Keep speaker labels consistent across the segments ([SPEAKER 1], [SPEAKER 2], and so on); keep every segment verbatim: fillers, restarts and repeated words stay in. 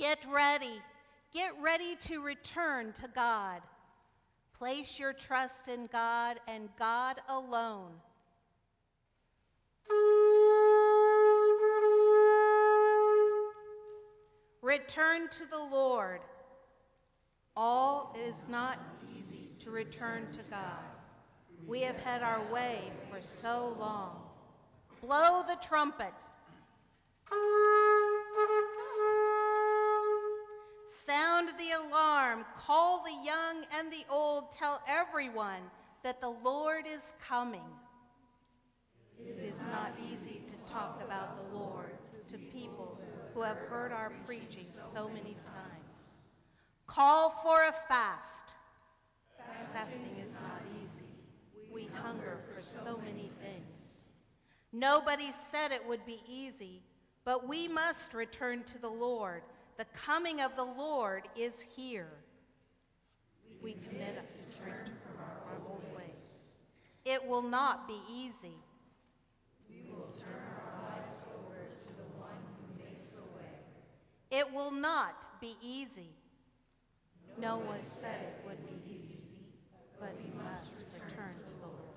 [SPEAKER 1] Get ready. Get ready to return to God. Place your trust in God and God alone. Return to the Lord. All is not easy to return to God. We have had our way for so long. Blow the trumpet. Sound the alarm. Call the young and the old. Tell everyone that the Lord is coming. It is not easy to talk about the Lord to people who have heard our preaching so many times. Call for a fast. Fasting is not easy. We hunger for so many things. Nobody said it would be easy, but we must return to the Lord. The coming of the Lord is here. We commit to turn from our old ways. It will not be easy. We will turn our lives over to the one who makes a way. It will not be easy. No one said it would be easy, but we must return to the Lord.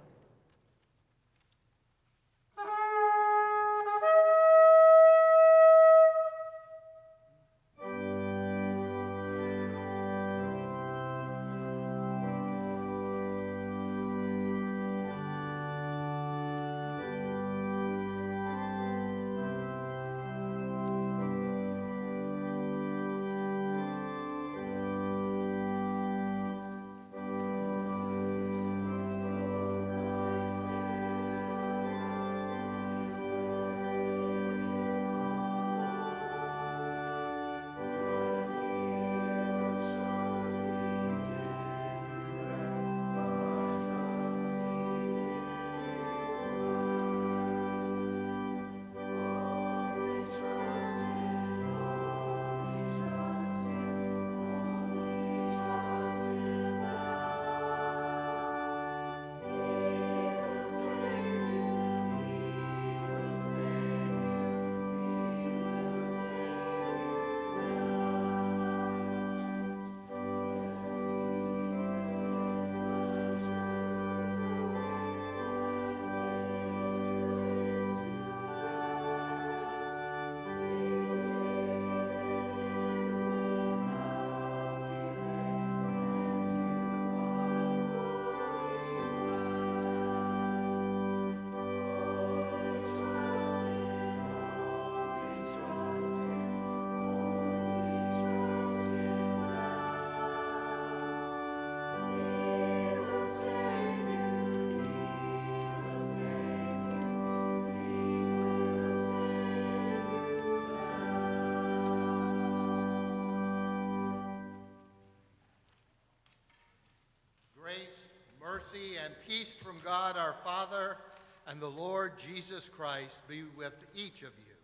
[SPEAKER 2] Mercy and peace from God our Father and the Lord Jesus Christ be with each of you.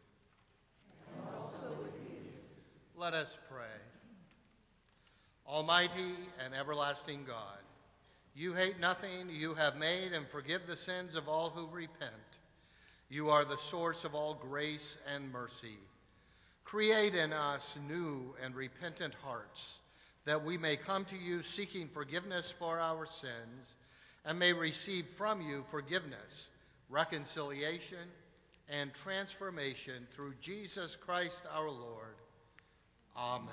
[SPEAKER 3] And also with you.
[SPEAKER 2] Let us pray. Almighty and everlasting God, you hate nothing you have made and forgive the sins of all who repent. You are the source of all grace and mercy. Create in us new and repentant hearts, that we may come to you seeking forgiveness for our sins and may receive from you forgiveness, reconciliation, and transformation through Jesus Christ our Lord. Amen.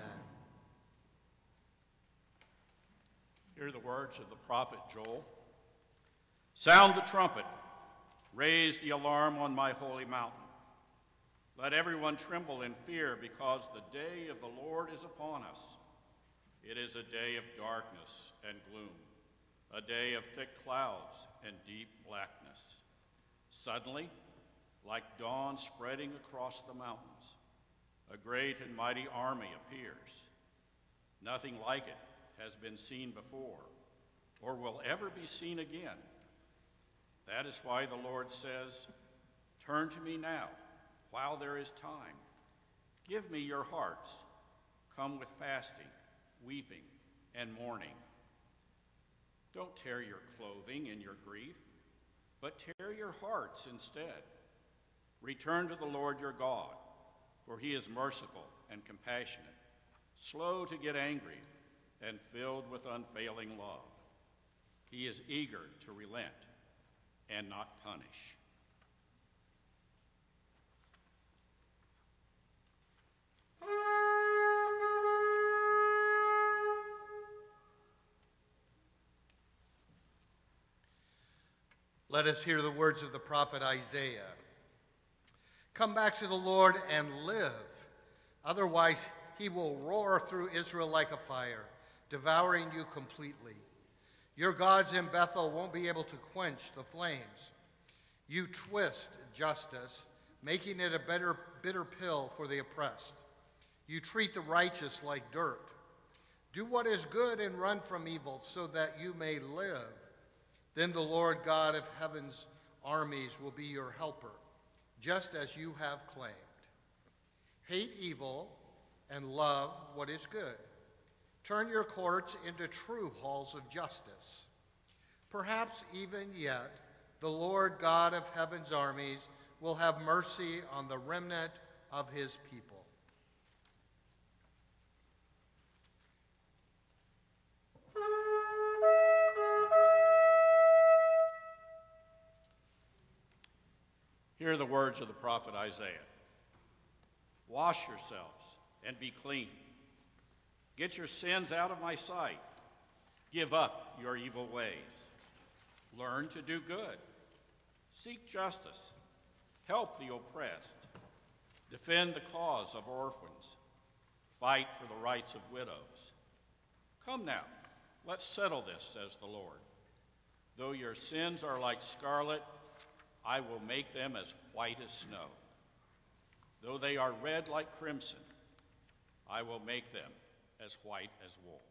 [SPEAKER 4] Hear the words of the prophet Joel. Sound the trumpet, raise the alarm on my holy mountain. Let everyone tremble in fear, because the day of the Lord is upon us. It is a day of darkness and gloom, a day of thick clouds and deep blackness. Suddenly, like dawn spreading across the mountains, a great and mighty army appears. Nothing like it has been seen before, or will ever be seen again. That is why the Lord says, "Turn to me now, while there is time. Give me your hearts. Come with fasting, weeping, and mourning. Don't tear your clothing in your grief, but tear your hearts instead. Return to the Lord your God, for he is merciful and compassionate, slow to get angry, and filled with unfailing love. He is eager to relent and not punish.
[SPEAKER 2] Let us hear the words of the prophet Isaiah. Come back to the Lord and live. Otherwise, he will roar through Israel like a fire, devouring you completely. Your gods in Bethel won't be able to quench the flames. You twist justice, making it a bitter, bitter pill for the oppressed. You treat the righteous like dirt. Do what is good and run from evil so that you may live. Then the Lord God of heaven's armies will be your helper, just as you have claimed. Hate evil and love what is good. Turn your courts into true halls of justice. Perhaps even yet, the Lord God of heaven's armies will have mercy on the remnant of his people.
[SPEAKER 4] Hear the words of the prophet Isaiah. Wash yourselves and be clean. Get your sins out of my sight. Give up your evil ways. Learn to do good. Seek justice. Help the oppressed. Defend the cause of orphans. Fight for the rights of widows. Come now, let's settle this, says the Lord. Though your sins are like scarlet, I will make them as white as snow. Though they are red like crimson, I will make them as white as wool.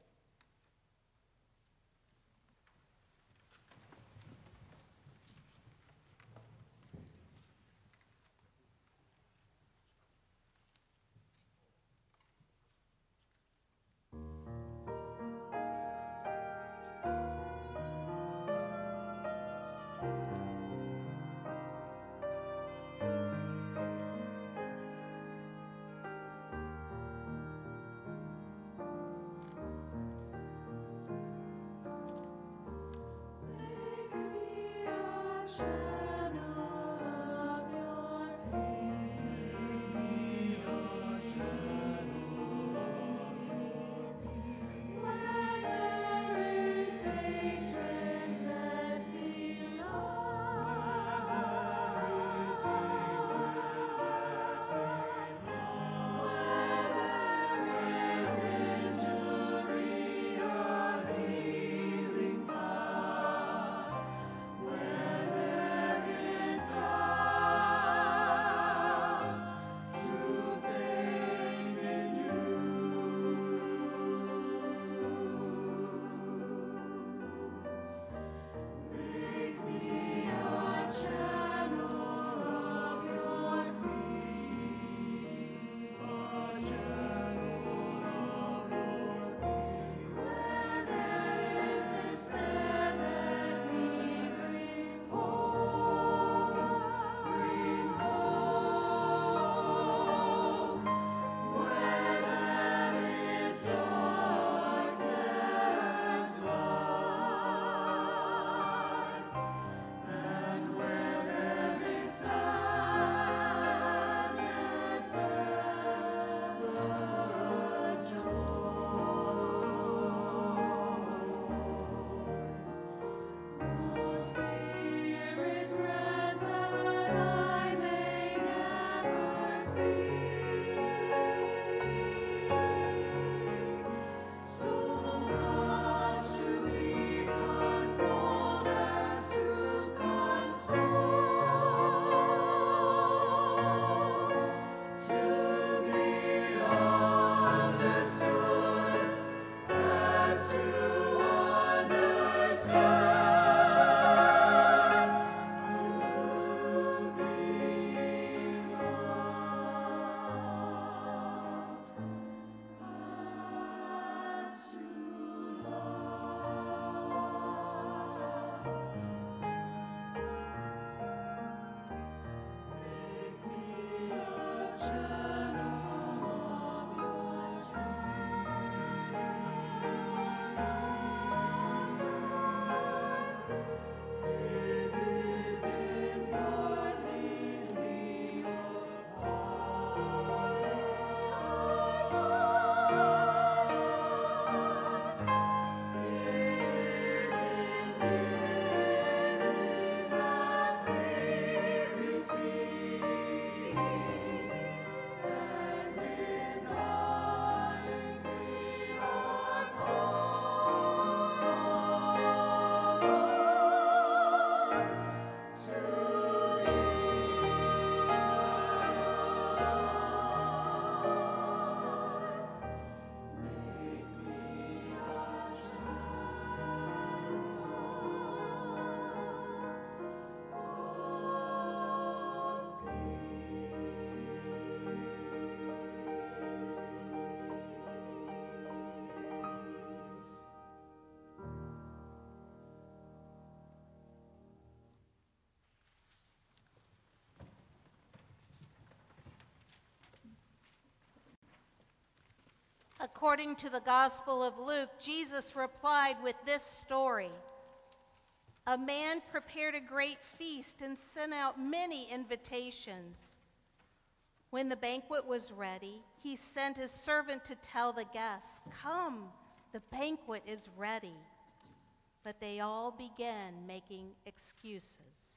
[SPEAKER 1] According to the Gospel of Luke, Jesus replied with this story. A man prepared a great feast and sent out many invitations. When the banquet was ready, he sent his servant to tell the guests, "Come, the banquet is ready." But they all began making excuses.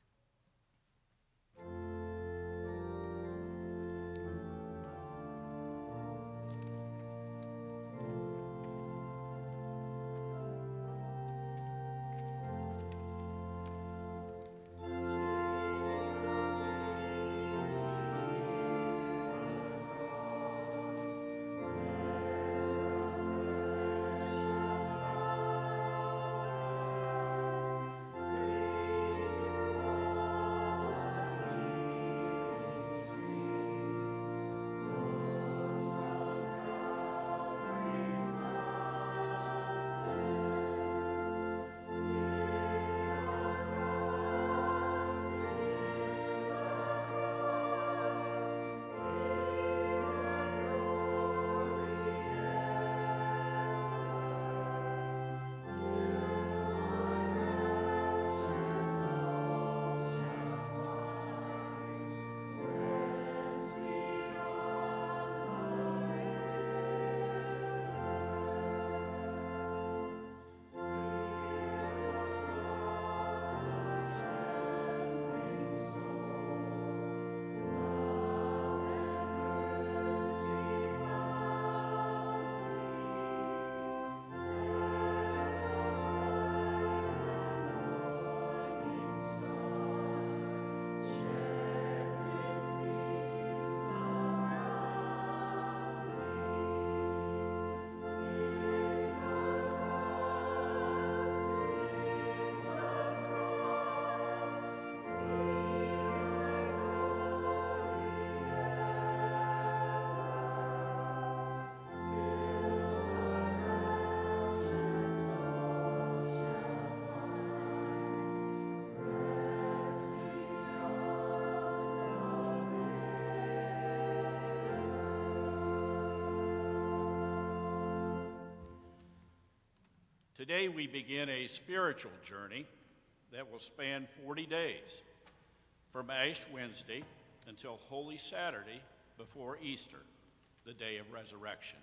[SPEAKER 4] Today we begin a spiritual journey that will span forty days, from Ash Wednesday until Holy Saturday before Easter, the day of resurrection.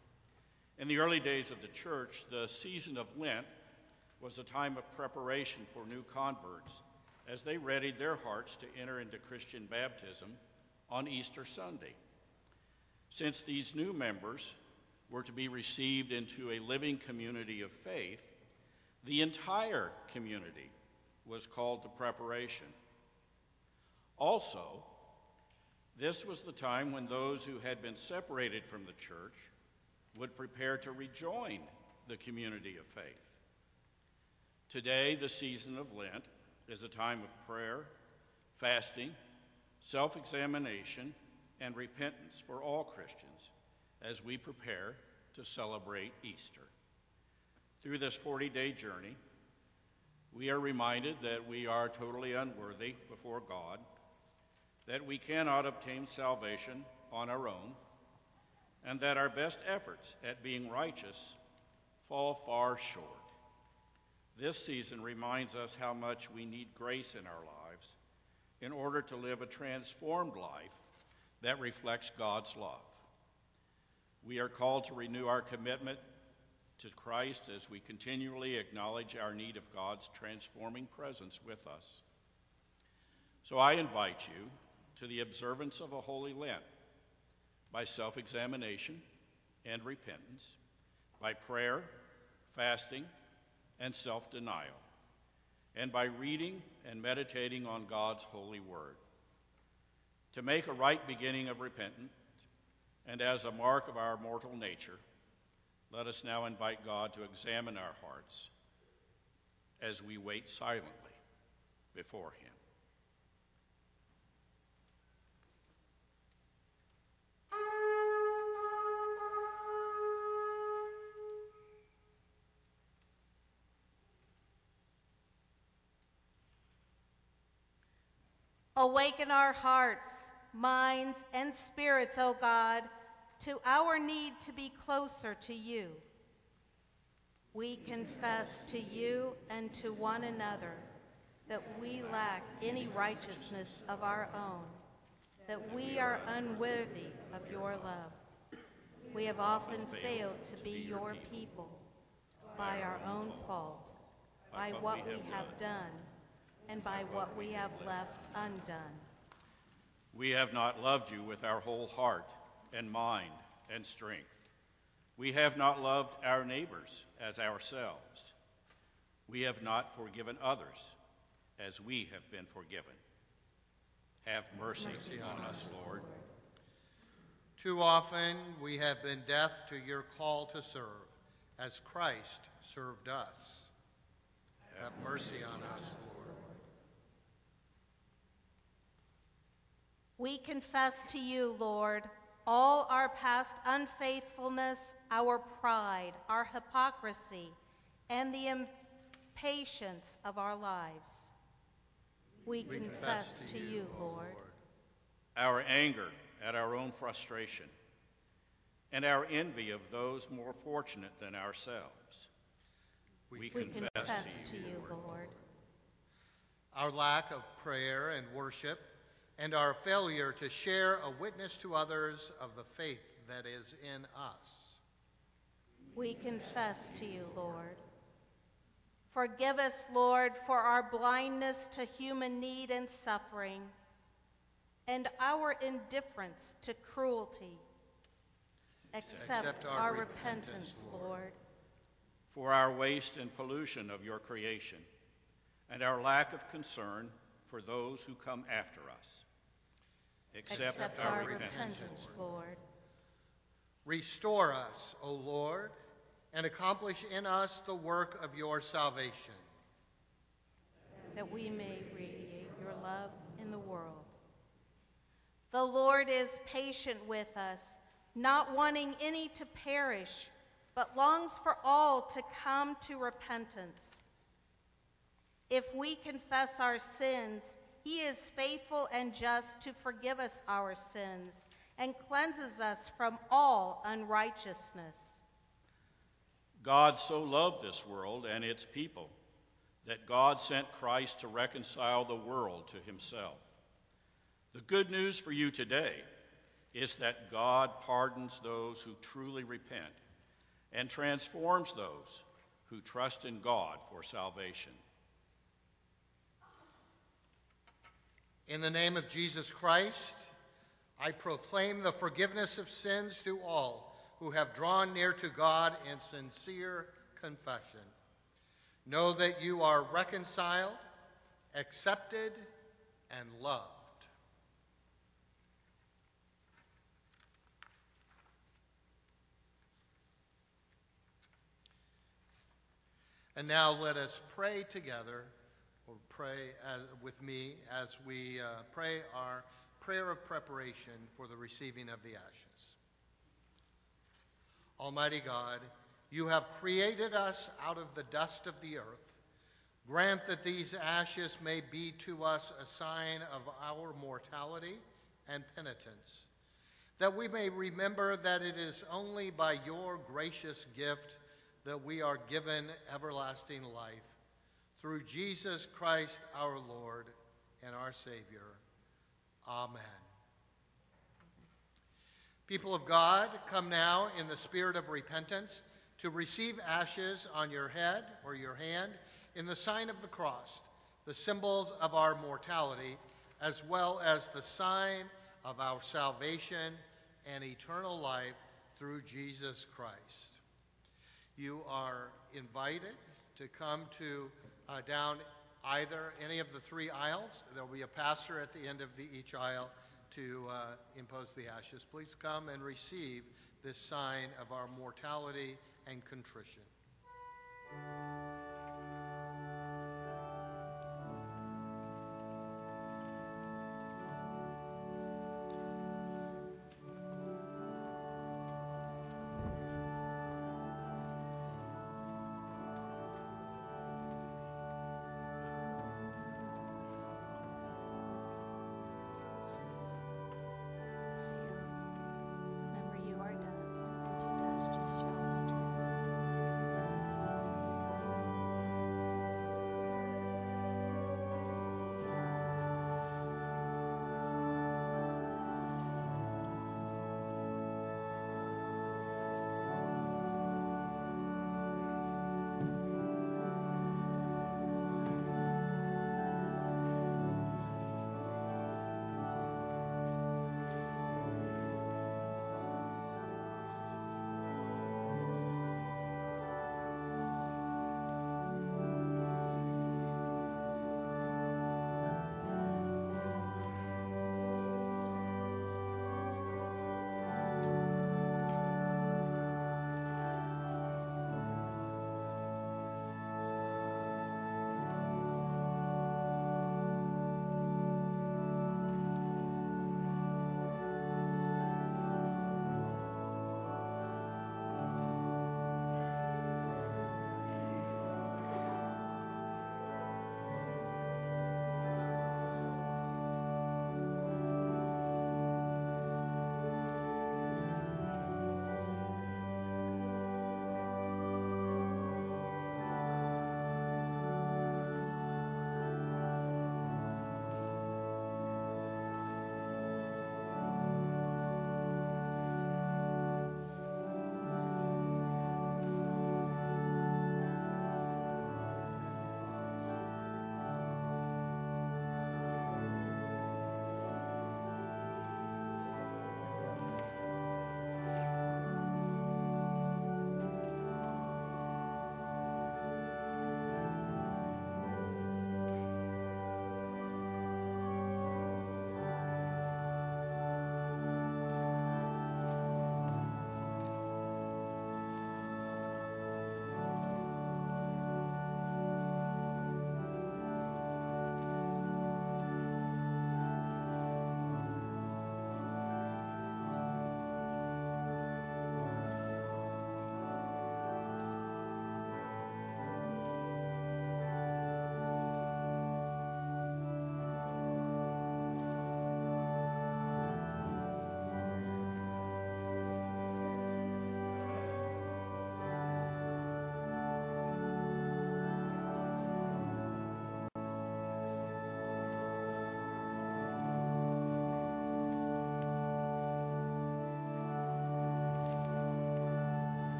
[SPEAKER 4] In the early days of the church, the season of Lent was a time of preparation for new converts as they readied their hearts to enter into Christian baptism on Easter Sunday. Since these new members were to be received into a living community of faith, the entire community was called to preparation. Also, this was the time when those who had been separated from the church would prepare to rejoin the community of faith. Today, the season of Lent is a time of prayer, fasting, self-examination, and repentance for all Christians as we prepare to celebrate Easter. Through this forty-day journey, we are reminded that we are totally unworthy before God, that we cannot obtain salvation on our own, and that our best efforts at being righteous fall far short. This season reminds us how much we need grace in our lives in order to live a transformed life that reflects God's love. We are called to renew our commitment to Christ as we continually acknowledge our need of God's transforming presence with us. So I invite you to the observance of a holy Lent by self-examination and repentance, by prayer, fasting, and self-denial, and by reading and meditating on God's holy word. To make a right beginning of repentance, and as a mark of our mortal nature, let us now invite God to examine our hearts as we wait silently before him.
[SPEAKER 1] Awaken our hearts, minds, and spirits, O God, to our need to be closer to you. We confess to you and to one another that we lack any righteousness of our own, that we are unworthy of your love. We have often failed to be your people by our own fault, by what we have done, and by what we have left undone.
[SPEAKER 4] We have not loved you with our whole heart and mind and strength. We have not loved our neighbors as ourselves. We have not forgiven others as we have been forgiven. Have mercy, mercy on us, Lord.
[SPEAKER 2] Too often we have been deaf to your call to serve, as Christ served us. Have mercy on us, Lord.
[SPEAKER 1] We confess to you, Lord, all our past unfaithfulness, our pride, our hypocrisy, and the impatience of our lives. We, we confess, confess to, to you, Lord,
[SPEAKER 4] our anger at our own frustration, and our envy of those more fortunate than ourselves. We,
[SPEAKER 1] we
[SPEAKER 4] confess,
[SPEAKER 1] confess
[SPEAKER 4] to,
[SPEAKER 1] to
[SPEAKER 4] you,
[SPEAKER 1] you,
[SPEAKER 4] Lord.
[SPEAKER 1] Lord.
[SPEAKER 2] Our lack of prayer and worship, and our failure to share a witness to others of the faith that is in us.
[SPEAKER 1] We confess to you, Lord. Forgive us, Lord, for our blindness to human need and suffering, and our indifference to cruelty. Accept, Accept our, our repentance, repentance, Lord.
[SPEAKER 4] For our waste and pollution of your creation, and our lack of concern for those who come after us. Accept,
[SPEAKER 1] Accept our, our repentance, repentance, Lord.
[SPEAKER 2] Restore us, O Lord, and accomplish in us the work of your salvation,
[SPEAKER 1] that we may radiate your love in the world. The Lord is patient with us, not wanting any to perish, but longs for all to come to repentance. If we confess our sins, he is faithful and just to forgive us our sins and cleanses us from all unrighteousness.
[SPEAKER 4] God so loved this world and its people that God sent Christ to reconcile the world to himself. The good news for you today is that God pardons those who truly repent and transforms those who trust in God for salvation.
[SPEAKER 2] In the name of Jesus Christ, I proclaim the forgiveness of sins to all who have drawn near to God in sincere confession. Know that you are reconciled, accepted, and loved. And now let us pray together, or pray as, with me as we uh, pray our prayer of preparation for the receiving of the ashes. Almighty God, you have created us out of the dust of the earth. Grant that these ashes may be to us a sign of our mortality and penitence, that we may remember that it is only by your gracious gift that we are given everlasting life, through Jesus Christ our Lord and our Savior. Amen. People of God, come now in the spirit of repentance to receive ashes on your head or your hand in the sign of the cross, the symbols of our mortality, as well as the sign of our salvation and eternal life through Jesus Christ. You are invited to come to uh, down either any of the three aisles. There will be a pastor at the end of the, each aisle to uh, impose the ashes. Please come and receive this sign of our mortality and contrition.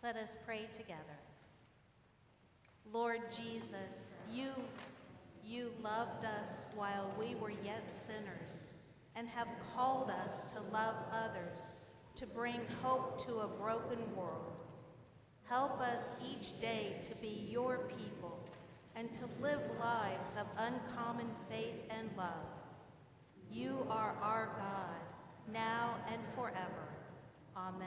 [SPEAKER 1] Let us pray together. Lord Jesus, you, you loved us while we were yet sinners and have called us to love others, to bring hope to a broken world. Help us each day to be your people and to live lives of uncommon faith and love. You are our God, now and forever. Amen.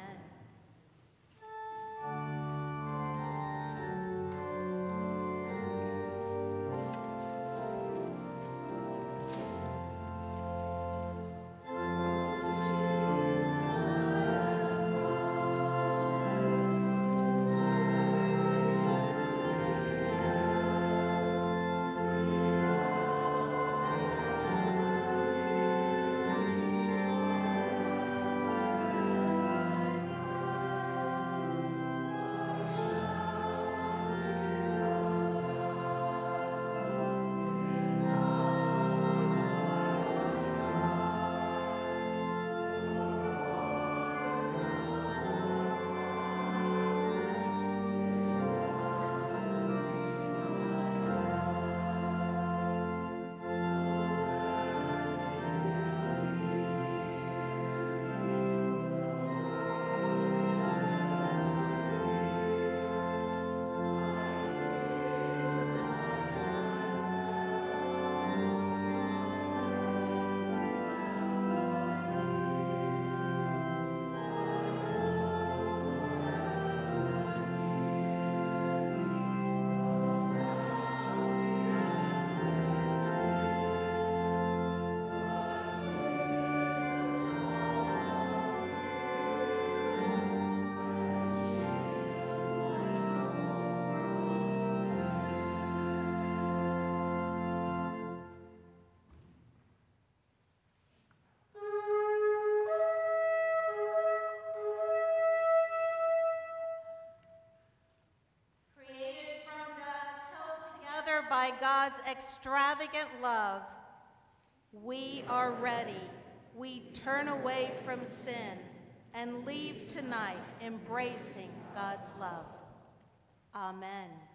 [SPEAKER 1] By God's extravagant love, we are ready. We turn away from sin and leave tonight embracing God's love. Amen.